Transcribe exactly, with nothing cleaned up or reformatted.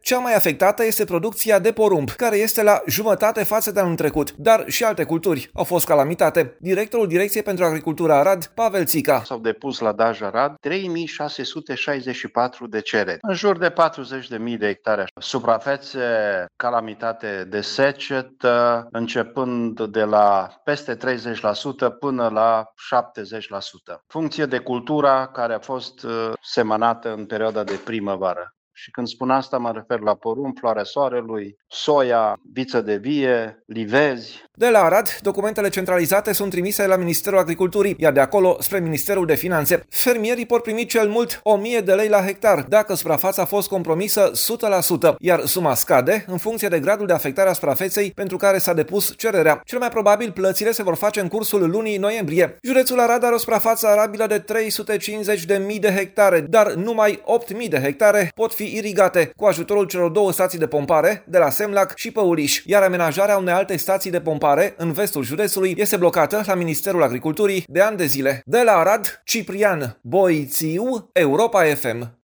Cea mai afectată este producția de porumb, care este la jumătate față de anul trecut, dar și alte culturi au fost calamitate. Directorul Direcției pentru Agricultură Arad, Pavel Țica. S-au depus la Daj Arad trei mii șase sute șaizeci și patru de cereri, în jur de patruzeci de mii de hectare. Suprafețe calamitate de secetă, începând de la peste treizeci la sută până la șaptezeci la sută. Funcție de cultura care a fost semănată în perioada de primăvară. Și când spun asta, mă refer la porumb, floarea soarelui, soia, viță de vie, livezi. De la Arad, documentele centralizate sunt trimise la Ministerul Agriculturii, iar de acolo spre Ministerul de Finanțe. Fermierii pot primi cel mult o mie de lei la hectar, dacă suprafața a fost compromisă o sută la sută, iar suma scade în funcție de gradul de afectare a suprafeței pentru care s-a depus cererea. Cel mai probabil, plățile se vor face în cursul lunii noiembrie. Județul Arad are o suprafață arabilă de trei sute cincizeci de mii de hectare, dar numai opt mii de hectare pot fi irigate cu ajutorul celor două stații de pompare, de la Semlac și Păuliș, iar amenajarea unei alte stații de pompare în vestul județului este blocată la Ministerul Agriculturii de ani de zile. De la Arad, Ciprian Boițiu, Europa F M.